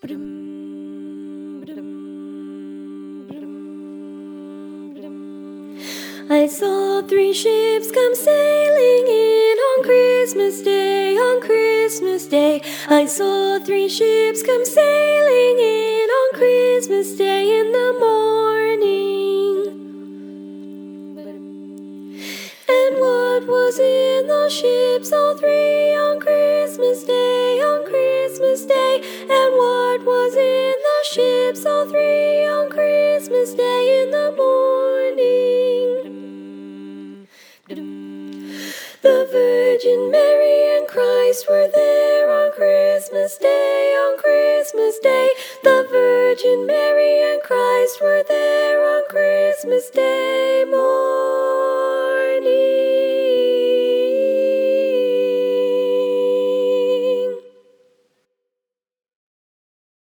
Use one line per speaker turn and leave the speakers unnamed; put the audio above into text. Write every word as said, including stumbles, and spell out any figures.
I saw three ships come sailing in on Christmas Day, on Christmas Day. I saw three ships come sailing in on Christmas Day in the morning. And what was in those ships, all three, on Christmas Day, on Christmas Day? And what was in those ships, all three, on Christmas Day in the morning? The Virgin Mary and Christ were there on Christmas Day, on Christmas Day. The Virgin Mary and Christ were there on Christmas Day morning.